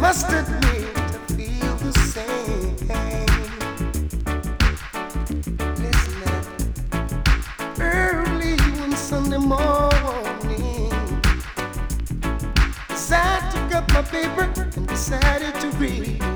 must admit I feel the same. Listen up. Early one Sunday morning, as I took up my paper and decided to read.